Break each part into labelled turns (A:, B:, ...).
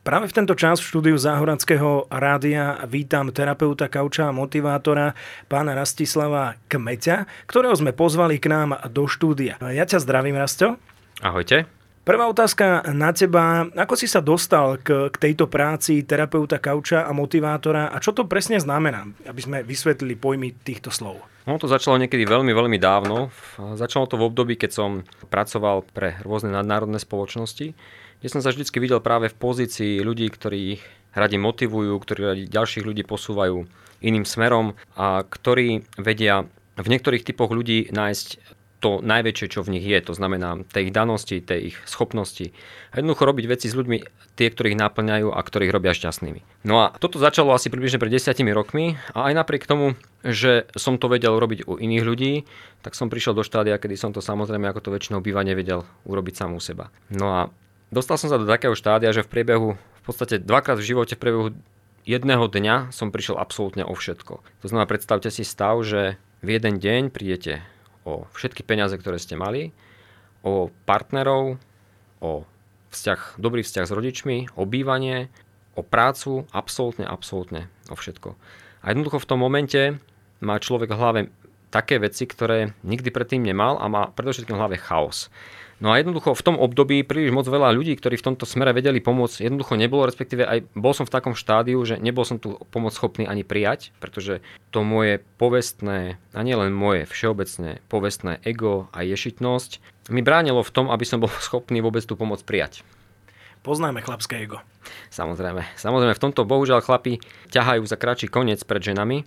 A: Práve v tento čas v štúdiu Záhorackého rádia vítam terapeuta kauča a motivátora pána Rastislava Kmeťa, ktorého sme pozvali k nám do štúdia. Ja ťa zdravím, Rasťo.
B: Ahojte.
A: Prvá otázka na teba. Ako si sa dostal k tejto práci terapeuta kauča a motivátora a čo to presne znamená, aby sme vysvetlili pojmy týchto slov?
B: To začalo niekedy veľmi, veľmi dávno. Začalo to v období, keď som pracoval pre rôzne nadnárodné spoločnosti, kde som sa vždycky videl práve v pozícii ľudí, ktorí radi motivujú, ktorí radi ďalších ľudí posúvajú iným smerom a ktorí vedia v niektorých typoch ľudí nájsť to najväčšie, čo v nich je. To znamená tej ich danosti, tej ich schopnosti. A jednoducho robiť veci s ľuďmi, tie, ktorých naplňajú a ktorých robia šťastnými. No a toto začalo asi približne pred 10 rokmi a aj napriek tomu, že som to vedel robiť u iných ľudí, tak som prišiel do štádia, kedy som to samozrejme, ako to väčšinou býva, nevedel urobiť sám u seba. No a dostal som sa do takého štádia, že v podstate dvakrát v živote v priebehu jedného dňa som prišiel absolútne o všetko. To znamená, predstavte si stav, že v jeden deň prídete o všetky peniaze, ktoré ste mali, o partnerov, o dobrý vzťah s rodičmi, o bývanie, o prácu, absolútne o všetko. A jednoducho v tom momente má človek v hlave také veci, ktoré nikdy predtým nemal a má predovšetkým v hlave chaos. No a jednoducho v tom období príliš moc veľa ľudí, ktorí v tomto smere vedeli pomôcť, jednoducho nebolo, respektíve aj bol som v takom štádiu, že nebol som tú pomoc schopný ani prijať, pretože to moje povestné, a nielen moje všeobecné povestné ego a ješitnosť mi bránilo v tom, aby som bol schopný vôbec tú pomoc prijať.
A: Poznáme chlapské ego.
B: Samozrejme, v tomto bohužiaľ chlapi ťahajú za kratší koniec pred ženami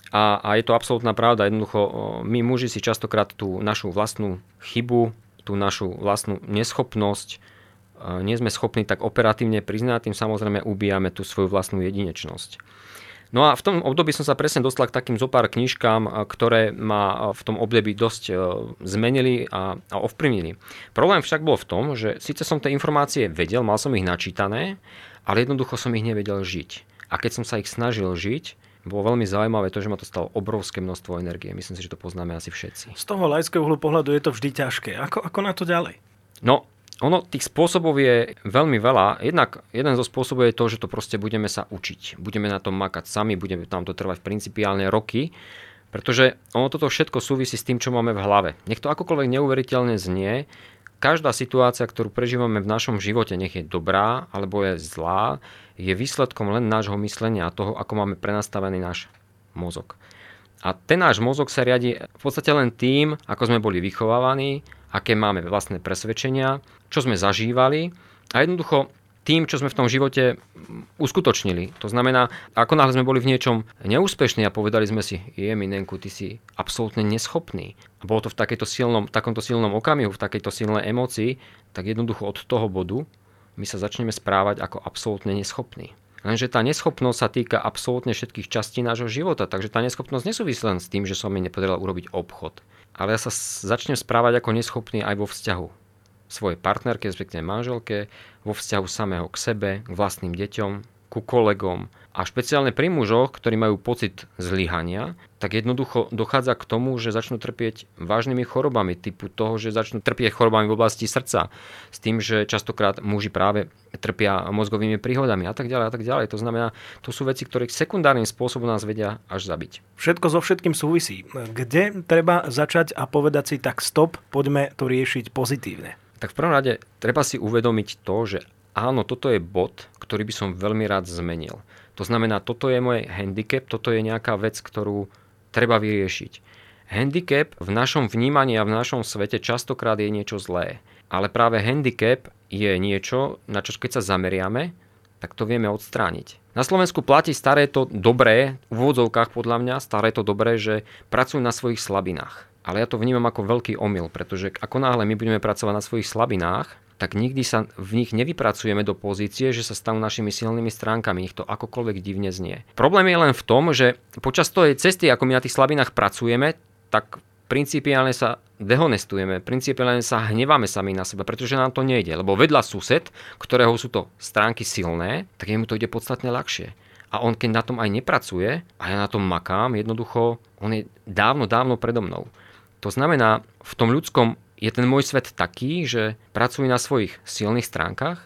B: a je to absolútna pravda. Jednoducho my muži si častokrát tú našu vlastnú chybu, tú našu vlastnú neschopnosť, nie sme schopní tak operatívne priznať, tým samozrejme ubíjame tú svoju vlastnú jedinečnosť. No a v tom období som sa presne dostal k takým zopár knižkám, ktoré ma v tom období dosť zmenili a ovplyvnili. Problém však bol v tom, že síce som tie informácie vedel, mal som ich načítané, ale jednoducho som ich nevedel žiť. A keď som sa ich snažil žiť, bolo veľmi zaujímavé to, že ma to stalo obrovské množstvo energie. Myslím si, že to poznáme asi všetci.
A: Z toho laického uhlu pohľadu je to vždy ťažké. Ako na to ďalej?
B: No, tých spôsobov je veľmi veľa. Jednak jeden zo spôsobov je to, že to proste budeme sa učiť. Budeme na tom makať sami, budeme tam to trvať principiálne roky, pretože toto všetko súvisí s tým, čo máme v hlave. Nech to akokoľvek neuveriteľne znie, každá situácia, ktorú prežívame v našom živote, nech je dobrá alebo je zlá, je výsledkom len nášho myslenia a toho, ako máme prenastavený náš mozog. A ten náš mozog sa riadi v podstate len tým, ako sme boli vychovávaní, aké máme vlastné presvedčenia, čo sme zažívali a jednoducho tým, čo sme v tom živote uskutočnili. To znamená, ako náhle sme boli v niečom neúspešní a povedali sme si, Minenku, ty si absolútne neschopný. A bolo to v takomto silnom okamihu, v takejto silnej emócii, tak jednoducho od toho bodu my sa začneme správať ako absolútne neschopní. Lenže tá neschopnosť sa týka absolútne všetkých častí nášho života, takže tá neschopnosť nesúvisí len s tým, že som mi nepodaril urobiť obchod. Ale ja sa začnem správať ako neschopný aj vo vzťahu svojej partnerke, respektíve manželke, vo vzťahu samého k sebe, k vlastným deťom, ku kolegom. A špeciálne pri mužoch, ktorí majú pocit zlyhania, tak jednoducho dochádza k tomu, že začnú trpieť vážnymi chorobami, typu toho, že začnú trpieť chorobami v oblasti srdca, s tým, že častokrát muži práve trpia mozgovými príhodami a tak ďalej. To znamená, to sú veci, ktoré sekundárnym spôsobom nás vedia až zabiť.
A: Všetko so všetkým súvisí. Kde treba začať a povedať si tak stop, poďme to riešiť pozitívne?
B: Tak v prvom rade treba si uvedomiť to, že áno, toto je bod, ktorý by som veľmi rád zmenil. To znamená, toto je môj handicap, toto je nejaká vec, ktorú treba vyriešiť. Handicap v našom vnímaní a v našom svete častokrát je niečo zlé. Ale práve handicap je niečo, na čo keď sa zameriame, tak to vieme odstrániť. Na Slovensku platí staré to dobré, v úvodzovkách podľa mňa, staré to dobré, že pracujú na svojich slabinách. Ale ja to vnímam ako veľký omyl, pretože ako náhle my budeme pracovať na svojich slabinách, tak nikdy sa v nich nevypracujeme do pozície, že sa stanú našimi silnými stránkami, nech to akokoľvek divne znie. Problém je len v tom, že počas tej cesty, ako my na tých slabinách pracujeme, tak principiálne sa dehonestujeme, principiálne sa hneváme sami na seba, pretože nám to nejde, lebo vedľa sused, ktorého sú to stránky silné, tak jemu to ide podstatne ľahšie. A on keď na tom aj nepracuje, a ja na tom makám, jednoducho, on je dávno predo mnou. To znamená, v tom ľudskom je ten môj svet taký, že pracujú na svojich silných stránkach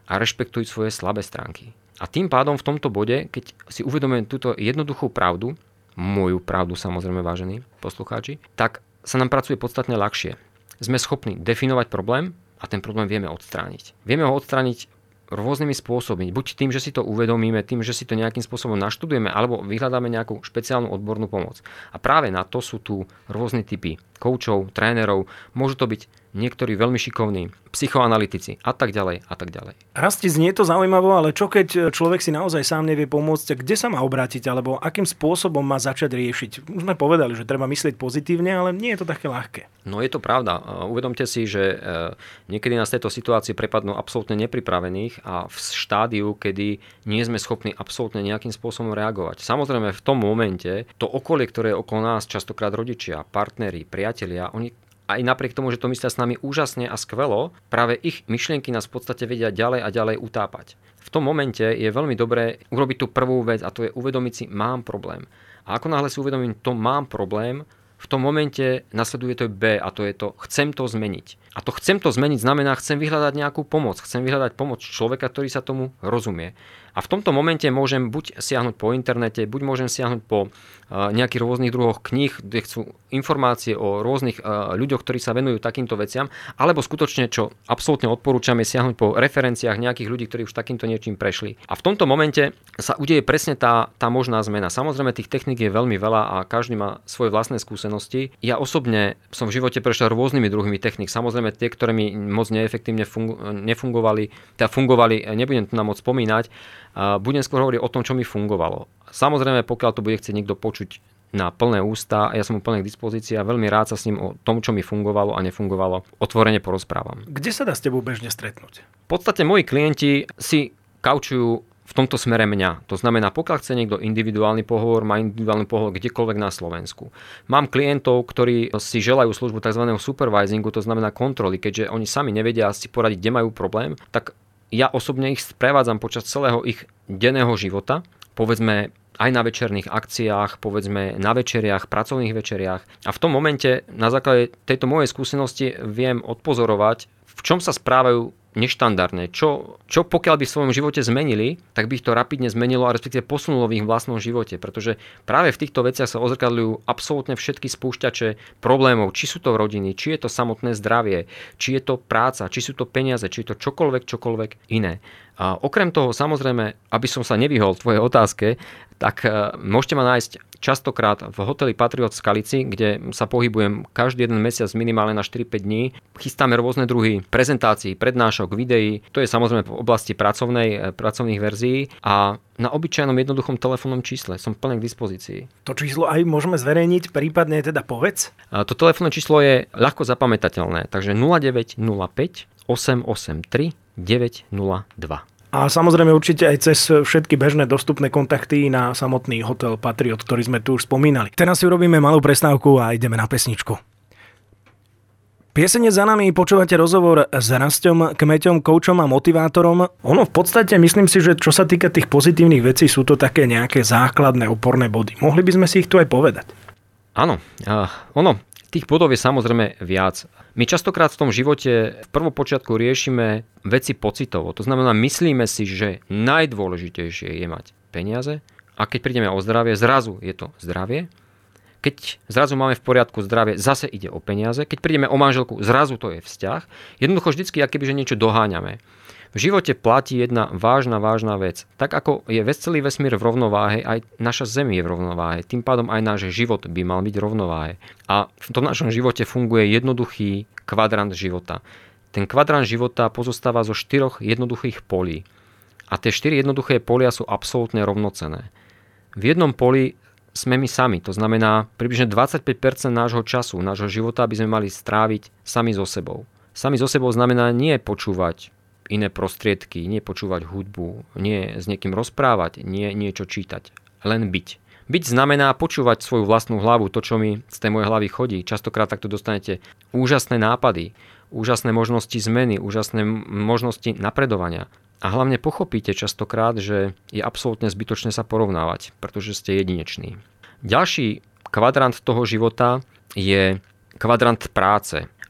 B: a rešpektuj svoje slabé stránky. A tým pádom v tomto bode, keď si uvedomujem túto jednoduchú pravdu, moju pravdu samozrejme, vážení poslucháči, tak sa nám pracuje podstatne ľahšie. Sme schopní definovať problém a ten problém vieme odstrániť. Vieme ho odstrániť rôznymi spôsobmi. Buď tým, že si to uvedomíme, tým, že si to nejakým spôsobom naštudujeme, alebo vyhľadáme nejakú špeciálnu odbornú pomoc. A práve na to sú tu rôzne typy koučov, trénerov, môžu to byť niektorí veľmi šikovní, psychoanalytici a tak ďalej a tak ďalej.
A: Rasti, znie to zaujímavo, ale čo keď človek si naozaj sám nevie pomôcť, kde sa má obrátiť alebo akým spôsobom má začať riešiť? Už sme povedali, že treba myslieť pozitívne, ale nie je to také ľahké.
B: No je to pravda. Uvedomte si, že niekedy nás tejto situácie prepadnú absolútne nepripravených a v štádiu, kedy nie sme schopní absolútne nejakým spôsobom reagovať. Samozrejme v tom momente to okolie, ktoré je okolo nás, častokrát rodičia, partneri, priatelia, oni aj napriek tomu, že to myslia s nami úžasne a skvelo, práve ich myšlienky nás v podstate vedia ďalej a ďalej utápať. V tom momente je veľmi dobré urobiť tú prvú vec a to je uvedomiť si, mám problém. A ako náhle si uvedomím, to mám problém, v tom momente nasleduje to B a to je to, chcem to zmeniť. A to chcem to zmeniť znamená, chcem vyhľadať nejakú pomoc. Chcem vyhľadať pomoc človeka, ktorý sa tomu rozumie. A v tomto momente môžem buď siahnuť po internete, buď môžem siahnuť po nejakých rôznych druhoch kníh, kde chcú informácie o rôznych ľuďoch, ktorí sa venujú takýmto veciam, alebo skutočne, čo absolútne odporúčam, je siahnuť po referenciách nejakých ľudí, ktorí už takýmto niečím prešli. A v tomto momente sa udeje presne tá možná zmena. Samozrejme, tých techník je veľmi veľa a každý má svoje vlastné skúsenosti. Ja osobne som v živote prešiel rôznymi druhými techník. Samozrejme, tie, ktoré mi moc neefektívne nefungovali, nebudem tu na moc spomínať, budem skôr hovoriť o tom, čo mi fungovalo. Samozrejme, pokiaľ to bude chcieť niekto počuť na plné ústa, ja som úplne k dispozícii a veľmi rád sa s ním o tom, čo mi fungovalo a nefungovalo, otvorene porozprávam.
A: Kde sa dá s tebou bežne stretnúť?
B: V podstate moji klienti si kaučujú v tomto smere mňa. To znamená, pokiaľ chce niekto individuálny pohovor, má individuálny pohovor kdekoľvek na Slovensku. Mám klientov, ktorí si želajú službu tzv. Supervisingu, to znamená kontroly, keďže oni sami nevedia si poradiť, kde majú problém, tak ja osobne ich sprevádzam počas celého ich denného života, povedzme aj na večerných akciách, povedzme na večeriach, pracovných večeriach. A v tom momente na základe tejto mojej skúsenosti viem odpozorovať, v čom sa správajú neštandardne. Čo pokiaľ by v svojom živote zmenili, tak by ich to rapidne zmenilo a respektíve posunulo v ich vlastnom živote. Pretože práve v týchto veciach sa ozrkadľujú absolútne všetky spúšťače problémov. Či sú to rodiny, či je to samotné zdravie, či je to práca, či sú to peniaze, či je to čokoľvek iné. A okrem toho, samozrejme, aby som sa nevyhol tvojej otázke, tak môžete ma nájsť častokrát v hoteli Patriot v Skalici, kde sa pohybujem každý jeden mesiac minimálne na 4-5 dní. Chystáme rôzne druhy prezentácií, prednášok, videí. To je samozrejme v oblasti pracovných verzií a na obyčajnom jednoduchom telefónnom čísle som plne k dispozícii.
A: To číslo aj môžeme zverejniť, prípadne teda povedz?
B: To telefónne číslo je ľahko zapamätateľné, takže 0905 883 902.
A: A samozrejme určite aj cez všetky bežné dostupné kontakty na samotný hotel Patriot, ktorý sme tu už spomínali. Teraz si urobíme malú prestávku a ideme na pesničku. Piesene za nami, počúvate rozhovor s Rastom Kmeťom, koučom a motivátorom. Ono v podstate, myslím si, že čo sa týka tých pozitívnych vecí, sú to také nejaké základné oporné body. Mohli by sme si ich tu aj povedať?
B: Áno, tých bodov je samozrejme viac. My častokrát v tom živote v prvopočiatku riešime veci pocitovo. To znamená, myslíme si, že najdôležitejšie je mať peniaze a keď prídeme o zdravie, zrazu je to zdravie. Keď zrazu máme v poriadku zdravie, zase ide o peniaze. Keď prídeme o manželku, zrazu to je vzťah. Jednoducho vždycky, akoby, že niečo doháňame. V živote platí jedna vážna vec. Tak ako je celý vesmír v rovnováhe, aj naša Zem je v rovnováhe. Tým pádom aj náš život by mal byť v rovnováhe. A v tom našom živote funguje jednoduchý kvadrant života. Ten kvadrant života pozostáva zo 4 jednoduchých polí. A tie 4 jednoduché polia sú absolútne rovnocenné. V jednom poli sme my sami. To znamená, približne 25% nášho času, nášho života by sme mali stráviť sami so sebou. Sami so sebou znamená nie počúvať iné prostriedky, nie počúvať hudbu, nie s niekým rozprávať, nie niečo čítať, len byť. Byť znamená počúvať svoju vlastnú hlavu, to, čo mi z tej mojej hlavy chodí. Častokrát takto dostanete úžasné nápady, úžasné možnosti zmeny, úžasné možnosti napredovania. A hlavne pochopíte častokrát, že je absolútne zbytočné sa porovnávať, pretože ste jedineční. Ďalší kvadrant toho života je kvadrant práce. A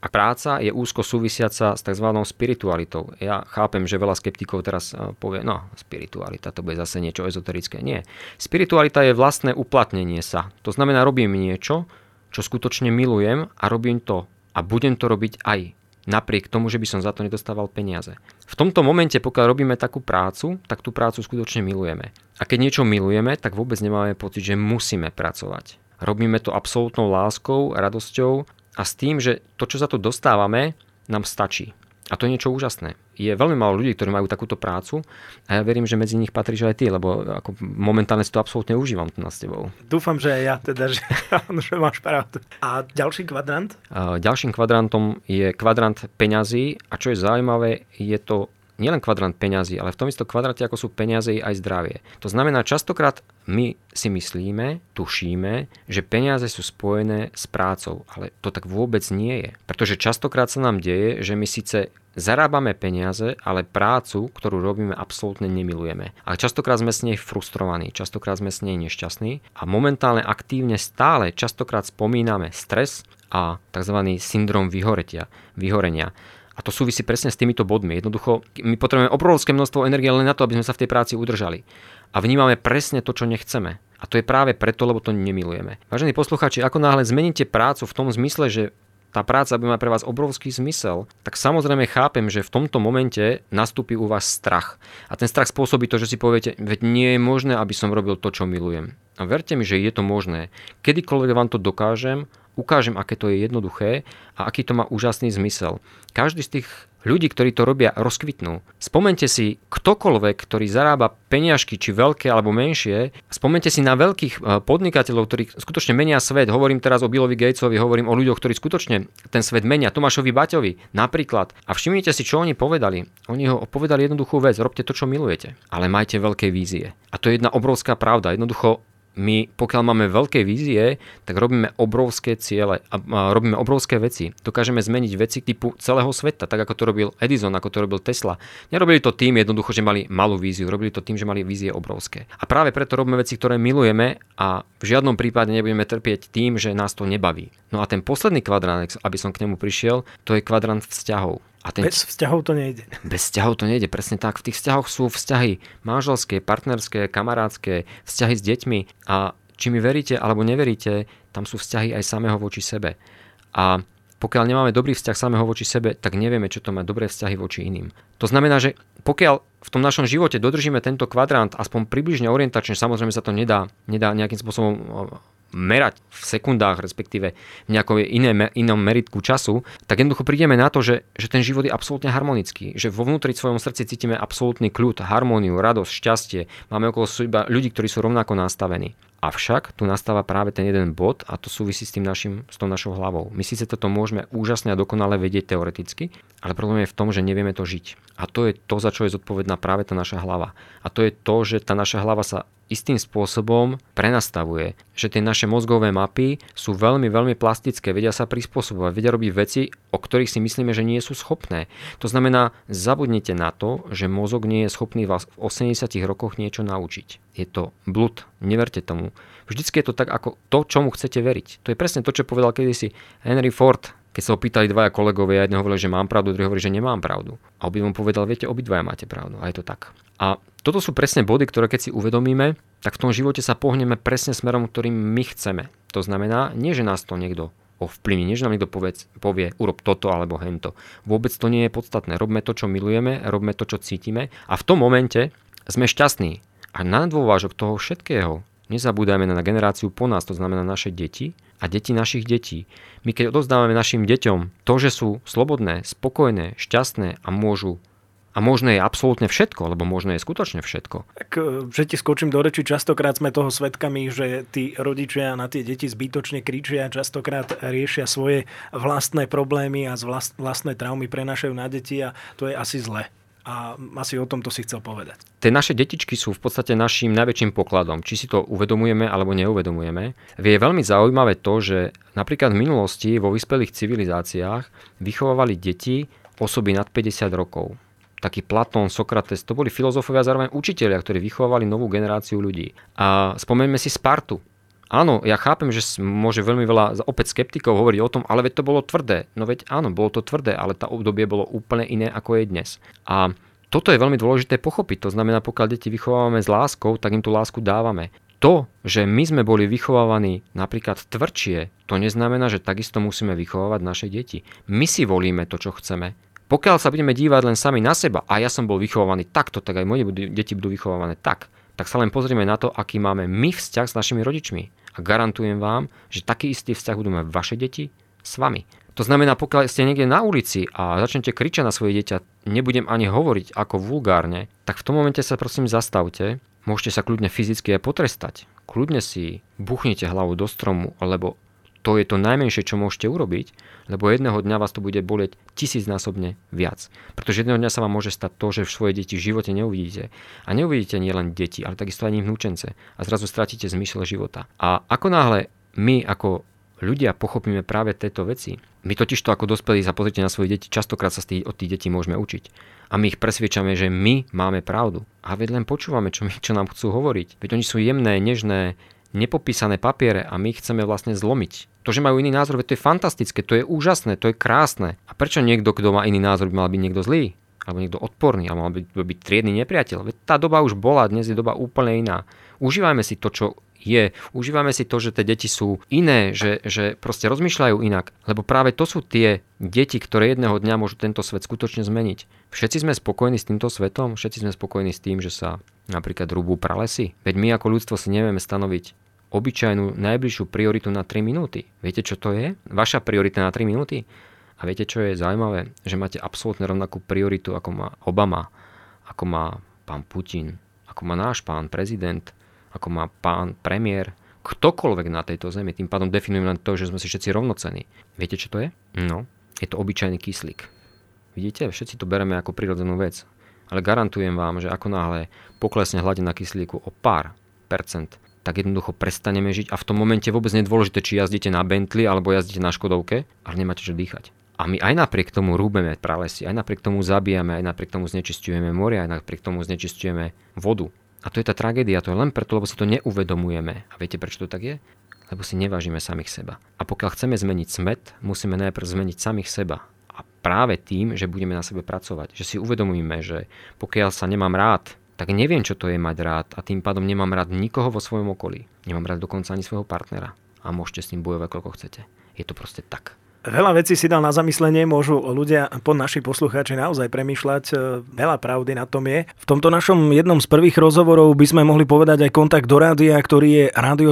B: A práca je úzko súvisiaca s tzv. Spiritualitou. Ja chápem, že veľa skeptikov teraz povie, no spiritualita, to bude zase niečo ezoterické. Nie. Spiritualita je vlastné uplatnenie sa. To znamená, robím niečo, čo skutočne milujem a robím to a budem to robiť aj napriek tomu, že by som za to nedostával peniaze. V tomto momente, pokiaľ robíme takú prácu, tak tú prácu skutočne milujeme. A keď niečo milujeme, tak vôbec nemáme pocit, že musíme pracovať. Robíme to absolútnou láskou, radosťou a s tým, že to, čo za to dostávame, nám stačí. A to je niečo úžasné. Je veľmi málo ľudí, ktorí majú takúto prácu a ja verím, že medzi nich patríš aj ty, lebo ako momentálne si to absolútne užívam tu s tebou.
A: Dúfam, že aj ja teda, že máš pravdu. A ďalší kvadrant?
B: Ďalším kvadrantom je kvadrant peňazí a čo je zaujímavé, je to nielen kvadrant peňazí, ale v tom istom kvadrante, ako sú peniaze, aj zdravie. To znamená, častokrát my si myslíme, tušíme, že peniaze sú spojené s prácou, ale to tak vôbec nie je. Pretože častokrát sa nám deje, že my síce zarábame peniaze, ale prácu, ktorú robíme, absolútne nemilujeme. A častokrát sme s nej frustrovaní, častokrát sme s nej nešťastní a momentálne aktívne stále častokrát spomíname stres a tzv. Syndrom vyhorenia. A to súvisí presne s týmito bodmi. Jednoducho, my potrebujeme obrovské množstvo energie len na to, aby sme sa v tej práci udržali. A vnímame presne to, čo nechceme. A to je práve preto, lebo to nemilujeme. Vážení poslucháči, ako náhle zmeníte prácu v tom zmysle, že tá práca by mala pre vás obrovský zmysel, tak samozrejme chápem, že v tomto momente nastúpi u vás strach. A ten strach spôsobí to, že si poviete, veď nie je možné, aby som robil to, čo milujem. A verte mi, že je to možné. Kedykoľvek vám to dokážem, ukážem, aké to je jednoduché a aký to má úžasný zmysel. Každý z tých ľudí, ktorí to robia, rozkvitnú. Spomente si, ktokoľvek, ktorý zarába peniažky, či veľké alebo menšie, spomente si na veľkých podnikateľov, ktorí skutočne menia svet. Hovorím teraz o Billovi Gatesovi, hovorím o ľuďoch, ktorí skutočne ten svet menia. Tomášovi Baťovi napríklad. A všimnite si, čo oni povedali. Oni ho povedali jednoduchú vec, robte to, čo milujete, ale majte veľké vízie. A to je jedna obrovská pravda. Jednoducho my, pokiaľ máme veľké vízie, tak robíme obrovské ciele a robíme obrovské veci. Dokážeme zmeniť veci typu celého sveta, tak ako to robil Edison, ako to robil Tesla. Nerobili to tým jednoducho, že mali malú víziu, robili to tým, že mali vízie obrovské. A práve preto robíme veci, ktoré milujeme a v žiadnom prípade nebudeme trpieť tým, že nás to nebaví. No a ten posledný kvadrant, aby som k nemu prišiel, to je kvadrant vzťahov.
A: Bez vzťahov to nejde.
B: Bez vzťahov to nejde, presne tak. V tých vzťahoch sú vzťahy manželské, partnerské, kamarátske, vzťahy s deťmi a či mi veríte alebo neveríte, tam sú vzťahy aj samého voči sebe. A pokiaľ nemáme dobrý vzťah samého voči sebe, tak nevieme, čo to má dobré vzťahy voči iným. To znamená, že pokiaľ v tom našom živote dodržíme tento kvadrant, aspoň približne orientačne, samozrejme sa to nedá nejakým spôsobom merať v sekundách, respektíve v nejakom inom meritku času, tak jednoducho prídeme na to, že ten život je absolútne harmonický, že vo vnútri svojom srdci cítime absolútny kľud, harmóniu, radosť, šťastie, máme okolo seba ľudí, ktorí sú rovnako nastavení. Avšak tu nastáva práve ten jeden bod a to súvisí s tou našou hlavou. My síce toto môžeme úžasne a dokonale vedieť teoreticky, ale problém je v tom, že nevieme to žiť. A to je to, za čo je zodpovedná práve tá naša hlava. A to je to, že tá naša hlava sa istým spôsobom prenastavuje, že tie naše mozgové mapy sú veľmi, veľmi plastické, vedia sa prispôsobovať, vedia robiť veci, o ktorých si myslíme, že nie sú schopné. To znamená, zabudnite na to, že mozog nie je schopný vás v 80 rokoch niečo naučiť. Je to blud, neverte tomu. Vždycky je to tak, ako to, čomu chcete veriť. To je presne to, čo povedal kedysi Henry Ford, keď sa opýtali dvaja kolegovia, jeden hovoril, že mám pravdu, druhý hovorí, že nemám pravdu. A obidvom povedal, viete, obidvaja máte pravdu. A je to tak. A toto sú presne body, ktoré keď si uvedomíme, tak v tom živote sa pohneme presne smerom, ktorým my chceme. To znamená, nie že nás to niekto ovplyvní, nie že nám niekto povie, urob toto alebo hento. Vôbec to nie je podstatné. Robme to, čo milujeme, robme to, čo cítime a v tom momente sme šťastní. A na dôvážok toho všetkého nezabúdajme na generáciu po nás, to znamená naše deti a deti našich detí. My keď odovzdávame našim deťom to, že sú slobodné, spokojné, šťastné a možné je absolútne všetko, lebo možné je skutočne všetko.
A: Tak, že ti skočím do reči, častokrát sme toho svedkami, že tí rodičia na tie deti zbytočne kričia, častokrát riešia svoje vlastné problémy a vlastné traumy prenášajú na deti a to je asi zle. A asi o tom to si chcel povedať.
B: Tie naše detičky sú v podstate našim najväčším pokladom. Či si to uvedomujeme alebo neuvedomujeme. Je veľmi zaujímavé to, že napríklad v minulosti vo vyspelých civilizáciách vychovávali deti osoby nad 50 rokov. Taký Platón, Sokrates, to boli filozofovia a zároveň učitelia, ktorí vychovávali novú generáciu ľudí. A spomeňme si Spartu. Áno, ja chápem, že môže veľmi veľa opäť skeptikov hovoriť o tom, ale veď to bolo tvrdé. No veď áno, bolo to tvrdé, ale tá obdobie bolo úplne iné, ako je dnes. A toto je veľmi dôležité pochopiť. To znamená, pokiaľ deti vychovávame s láskou, tak im tú lásku dávame. To, že my sme boli vychovávaní napríklad tvrdšie, to neznamená, že takisto musíme vychovávať naše deti. My si volíme to, čo chceme. Pokiaľ sa budeme dívať len sami na seba, a ja som bol vychovávaný takto, tak aj moje deti budú vychovávané tak sa len pozrieme na to, aký máme my vzťah s našimi rodičmi. A garantujem vám, že taký istý vzťah budú mať vaše deti s vami. To znamená, pokiaľ ste niekde na ulici a začnete kričať na svoje dieťa, nebudem ani hovoriť ako vulgárne, tak v tom momente sa prosím zastavte, môžete sa kľudne fyzicky aj potrestať. Kľudne si buchnite hlavu do stromu, lebo to je to najmenšie, čo môžete urobiť, lebo jedného dňa vás to bude bolieť 1000-násobne viac. Pretože jedného dňa sa vám môže stať to, že svoje deti v živote neuvidíte. A neuvidíte nielen deti, ale takisto aj ich vnúčence. A zrazu stratíte zmysel života. A ako náhle my ako ľudia pochopíme práve tieto veci, my totižto ako dospelí sa pozrite na svoje deti, častokrát sa od tých detí môžeme učiť. A my ich presviečame, že my máme pravdu. A veď len počúvame, čo nám chcú hovoriť. Veď oni sú jemné, nežné, nepopísané papiere a my ich chceme vlastne zlomiť. To, že majú iný názor, to je fantastické, to je úžasné, to je krásne. A prečo niekto, kto má iný názor, by mal byť niekto zlý? Alebo niekto odporný, alebo mal byť triedny nepriateľ? Veď tá doba už bola, dnes je doba úplne iná. Užívajme si to, čo je. Užívajme si to, že tie deti sú iné, že proste rozmýšľajú inak. Lebo práve to sú tie deti, ktoré jedného dňa môžu tento svet skutočne zmeniť. Všetci sme spokojní s týmto svetom? Všetci sme spokojní s tým, že sa napríklad rúbú pralesy? Veď my ako ľudstvo si nevieme stanoviť obyčajnú najbližšiu prioritu na 3 minúty. Viete, čo to je? Vaša priorita na 3 minúty? A viete, čo je zaujímavé? Že máte absolútne rovnakú prioritu, ako má Obama, ako má pán Putin, ako má náš pán prezident, ako má pán premiér, ktokoľvek na tejto zemi. Tým pádom definujem len to, že sme si všetci rovnocení. Viete, čo to je? No, je to obyčajný kyslík. Vidíte? Všetci to bereme ako prirodzenú vec. Ale garantujem vám, že ako náhle poklesne hladina kyslíku o pár percent, tak jednoducho prestaneme žiť a v tom momente vôbec nie je dôležité, či jazdíte na Bentley alebo jazdíte na Škodovke, ale nemáte čo dýchať. A my aj napriek tomu rúbeme pralesy, aj napriek tomu zabíjame, aj napriek tomu znečisťujeme moria, aj napriek tomu znečisťujeme vodu. A to je tá tragédia, to je len preto, lebo si to neuvedomujeme. A viete, prečo to tak je? Lebo si nevážime samých seba. A pokiaľ chceme zmeniť smet, musíme najprv zmeniť samých seba. A práve tým, že budeme na sebe pracovať, že si uvedomíme, že pokiaľ sa nemám rád, tak neviem, čo to je mať rád a tým pádom nemám rád nikoho vo svojom okolí. Nemám rád dokonca ani svojho partnera. A môžete s ním bojovať, koľko chcete. Je to proste tak.
A: Veľa vecí si dal na zamyslenie, môžu ľudia, naši poslucháči naozaj premýšľať, veľa pravdy na tom je. V tomto našom jednom z prvých rozhovorov by sme mohli povedať aj kontakt do rádia, ktorý je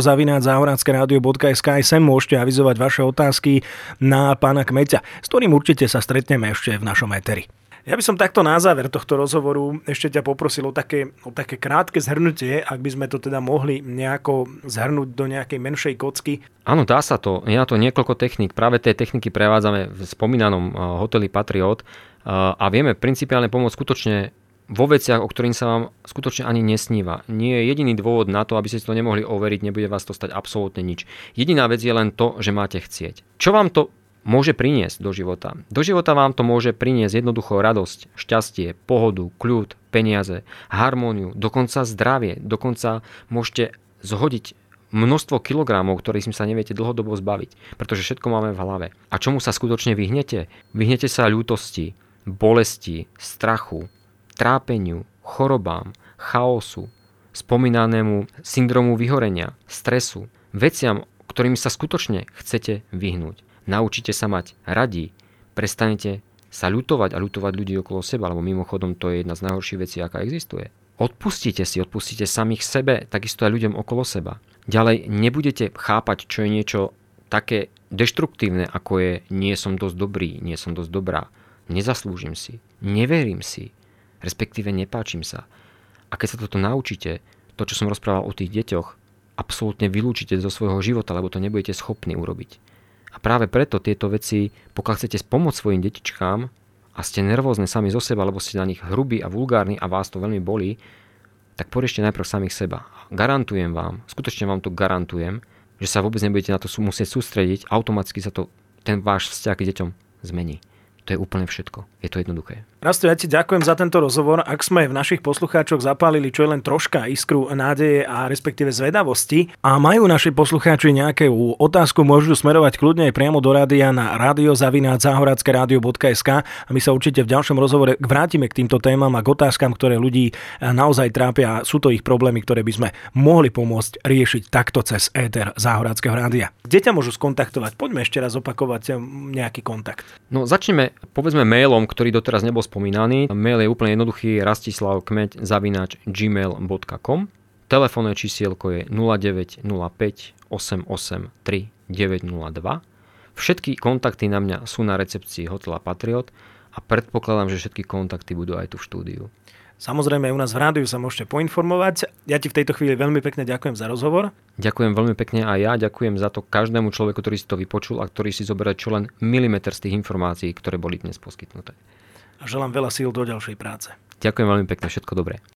A: radio@záhradskeradio.sk. Aj sem môžete avizovať vaše otázky na pána Kmeťa, s ktorým určite sa stretneme ešte v našom éteri. Ja by som takto na záver tohto rozhovoru ešte ťa poprosil o také krátke zhrnutie, ak by sme to teda mohli nejako zhrnúť do nejakej menšej kocky.
B: Áno, dá sa to. Je na to niekoľko techník. Práve tie techniky prevádzame v spomínanom hoteli Patriot a vieme principiálne pomôcť skutočne vo veciach, o ktorým sa vám skutočne ani nesníva. Nie je jediný dôvod na to, aby ste si to nemohli overiť, nebude vás to stať absolútne nič. Jediná vec je len to, že máte chcieť. Čo vám to môže priniesť do života? Do života vám to môže priniesť jednoducho radosť, šťastie, pohodu, kľud, peniaze, harmóniu, dokonca zdravie. Dokonca môžete zhodiť množstvo kilogramov, ktorých sa neviete dlhodobo zbaviť, pretože všetko máme v hlave. A čomu sa skutočne vyhnete? Vyhnete sa ľútosti, bolesti, strachu, trápeniu, chorobám, chaosu, spomínanému syndromu vyhorenia, stresu, veciam, ktorými sa skutočne chcete vyhnúť. Naučite sa mať radi, prestanete sa ľutovať a ľutovať ľudí okolo seba, lebo mimochodom to je jedna z najhorších vecí, aká existuje. Odpustíte samých sebe, takisto aj ľuďom okolo seba. Ďalej, nebudete chápať, čo je niečo také deštruktívne, ako je nie som dosť dobrý, nie som dosť dobrá, nezaslúžim si, neverím si, respektíve nepáčim sa. A keď sa toto naučíte, to, čo som rozprával o tých deťoch, absolútne vylúčite zo svojho života, lebo to nebudete schopní urobiť. A práve preto tieto veci, pokiaľ chcete pomôcť svojim detičkám a ste nervózne sami zo seba, lebo ste na nich hrubí a vulgárni a vás to veľmi bolí, tak poriešte najprv samých seba. Garantujem vám, skutočne vám to garantujem, že sa vôbec nebudete na to musieť sústrediť, automaticky sa ten váš vzťah k deťom zmení. To je úplne všetko. Je to jednoduché.
A: Rasto, ja ti ďakujem za tento rozhovor. Ak sme v našich poslucháčoch zapálili čo je len troška iskru nádeje a respektíve zvedavosti a majú naši poslucháči nejakú otázku, môžu smerovať kľudne aj priamo do rádia na radio@zahorackeradio.sk a my sa určite v ďalšom rozhovore vrátime k týmto témam a k otázkam, ktoré ľudí naozaj trápia. Sú to ich problémy, ktoré by sme mohli pomôcť riešiť takto cez éter Záhorackého rádia. Kde ťa môžu skontaktovať? Poďme ešte raz opakovať nejaký kontakt.
B: No začneme povedzme mailom, ktorý doteraz nebol spomínaný. Mail je úplne jednoduchý, rastislavkmeď@gmail.com. Telefónne čísielko je 0905 883 902. Všetky kontakty na mňa sú na recepcii hotela Patriot a predpokladám, že všetky kontakty budú aj tu v štúdiu.
A: Samozrejme, u nás v rádiu sa môžete poinformovať. Ja ti v tejto chvíli veľmi pekne ďakujem za rozhovor.
B: Ďakujem veľmi pekne a ja ďakujem za to každému človeku, ktorý si to vypočul a ktorý si zoberie čo len milimeter z tých informácií, ktoré boli dnes poskytnuté.
A: A želám veľa síl do ďalšej práce.
B: Ďakujem veľmi pekne, všetko dobré.